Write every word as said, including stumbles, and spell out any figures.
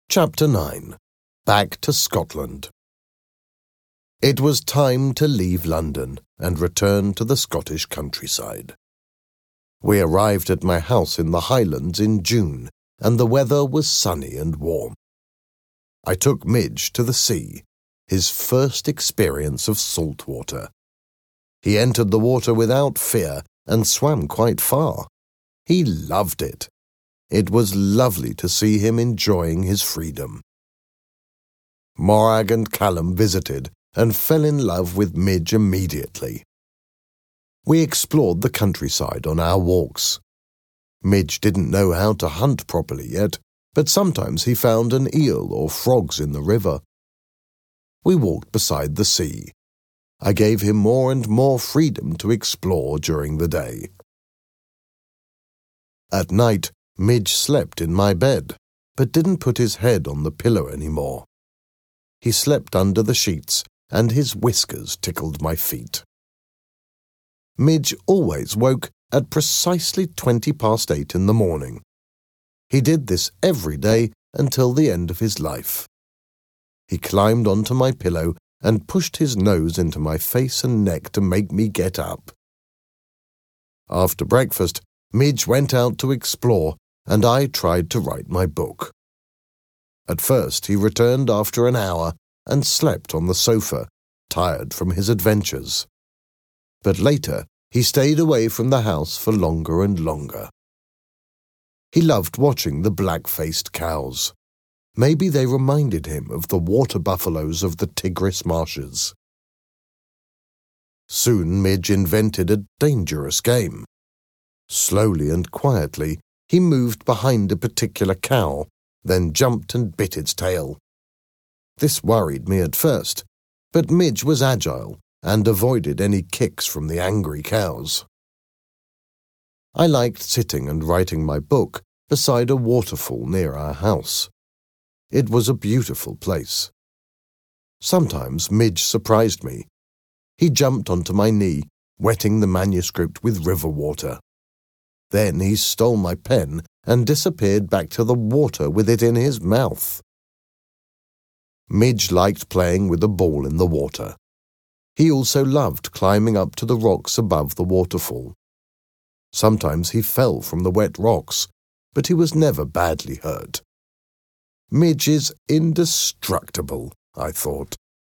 Chapter nine. Back to Scotland. It was time to leave London and return to the Scottish countryside. We arrived at my house in the Highlands in June, and the weather was sunny and warm. I took Midge to the sea, his first experience of salt water. He entered the water without fear and swam quite far. He loved it. It was lovely to see him enjoying his freedom. Morag and Callum visited and fell in love with Midge immediately. We explored the countryside on our walks. Midge didn't know how to hunt properly yet, but sometimes he found an eel or frogs in the river. We walked beside the sea. I gave him more and more freedom to explore during the day. At night, Midge slept in my bed, but didn't put his head on the pillow anymore. He slept under the sheets, and his whiskers tickled my feet. Midge always woke at precisely twenty past eight in the morning. He did this every day until the end of his life. He climbed onto my pillow and pushed his nose into my face and neck to make me get up. After breakfast, Midge went out to explore, and I tried to write my book. At first he returned after an hour and slept on the sofa, tired from his adventures. But later he stayed away from the house for longer and longer. He loved watching the black-faced cows. Maybe they reminded him of the water buffaloes of the Tigris marshes. Soon Midge invented a dangerous game. Slowly and quietly, he moved behind a particular cow, then jumped and bit its tail. This worried me at first, but Midge was agile and avoided any kicks from the angry cows. I liked sitting and writing my book beside a waterfall near our house. It was a beautiful place. Sometimes Midge surprised me. He jumped onto my knee, wetting the manuscript with river water. Then he stole my pen and disappeared back to the water with it in his mouth. Midge liked playing with a ball in the water. He also loved climbing up to the rocks above the waterfall. Sometimes he fell from the wet rocks, but he was never badly hurt. Midge is indestructible, I thought.